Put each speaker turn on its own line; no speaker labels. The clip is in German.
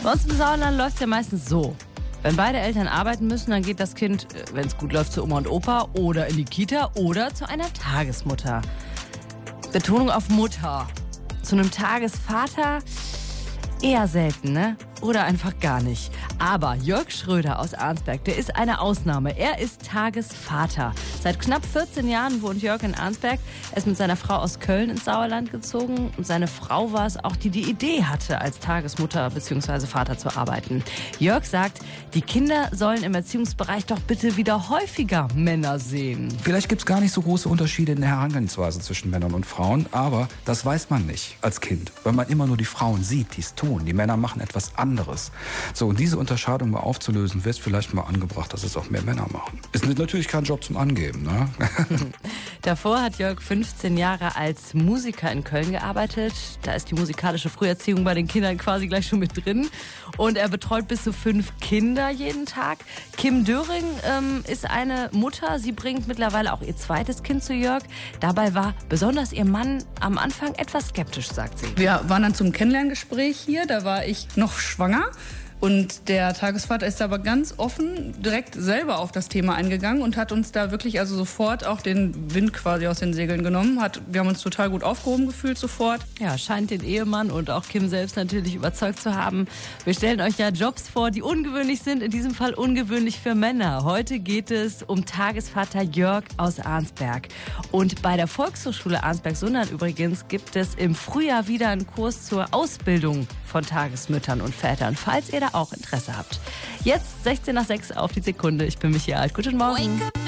Bei uns im Sauerland läuft es ja meistens so. Wenn beide Eltern arbeiten müssen, dann geht das Kind, wenn es gut läuft, zu Oma und Opa oder in die Kita oder zu einer Tagesmutter. Betonung auf Mutter. Zu einem Tagesvater eher selten, ne? Oder einfach gar nicht. Aber Jörg Schröder aus Arnsberg, der ist eine Ausnahme. Er ist Tagesvater. Seit knapp 14 Jahren wohnt Jörg in Arnsberg. Er ist mit seiner Frau aus Köln ins Sauerland gezogen. Und seine Frau war es auch, die die Idee hatte, als Tagesmutter bzw. Vater zu arbeiten. Jörg sagt, die Kinder sollen im Erziehungsbereich doch bitte wieder häufiger Männer sehen.
Vielleicht gibt es gar nicht so große Unterschiede in der Herangehensweise zwischen Männern und Frauen, aber das weiß man nicht als Kind, weil man immer nur die Frauen sieht, die es tun. Die Männer machen etwas anderes. So, und diese Unterscheidung mal aufzulösen, wäre es vielleicht mal angebracht, dass es auch mehr Männer machen. Ist natürlich kein Job zum Angeben, ne?
Davor hat Jörg 15 Jahre als Musiker in Köln gearbeitet. Da ist die musikalische Früherziehung bei den Kindern quasi gleich schon mit drin. Und er betreut bis zu 5 Kinder jeden Tag. Kim Döring ist eine Mutter. Sie bringt mittlerweile auch ihr zweites Kind zu Jörg. Dabei war besonders ihr Mann am Anfang etwas skeptisch, sagt sie.
Wir waren dann zum Kennenlerngespräch hier. Da war ich noch schwanger. Und der Tagesvater ist aber ganz offen direkt selber auf das Thema eingegangen und hat uns da wirklich also sofort auch den Wind quasi aus den Segeln genommen. Wir haben uns total gut aufgehoben gefühlt sofort.
Ja, scheint den Ehemann und auch Kim selbst natürlich überzeugt zu haben. Wir stellen euch ja Jobs vor, die ungewöhnlich sind, in diesem Fall ungewöhnlich für Männer. Heute geht es um Tagesvater Jörg aus Arnsberg. Und bei der Volkshochschule Arnsberg-Sundern übrigens gibt es im Frühjahr wieder einen Kurs zur Ausbildung von Tagesmüttern und Vätern, falls ihr da auch Interesse habt. Jetzt 16 nach 6 auf die Sekunde. Ich bin Michi Alt. Guten Morgen.